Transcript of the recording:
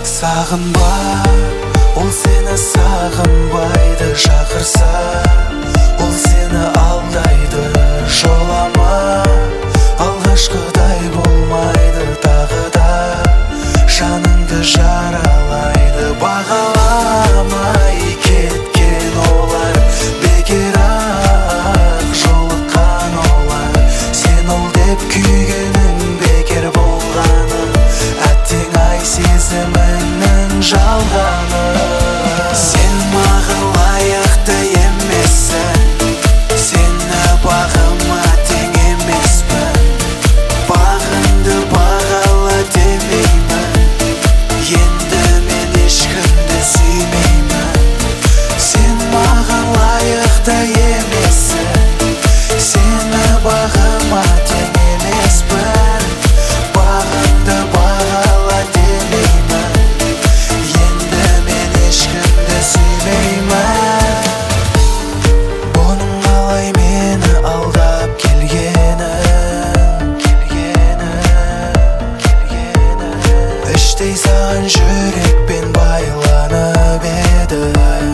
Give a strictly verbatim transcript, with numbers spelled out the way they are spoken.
Сағынба, ол сені сағынбайды. Шақырса, ол сені алдайды. Жолама, алғашқыдай болмайды. Тағы да жаныңды жаралайды. Бағаламай кеткен олар, бекер ақ жолыққан олар. Сен ол деп күйгенің бекер болғаны, әттең ай сезімінің жалғаны. Сен маған лайықты емессің, сені бағыма тең емеспін. Бағыңды бағала демеймін, енді мен ешкімді сүймеймін. Сен маған лайықты емессің, сені бағыма тең емеспін. Бағыңды бағала демеймін, енді мен ешкімді сүймеймін. Бұның қалай мені алдап келгенін, іштей саған жүрекпен байланып еді.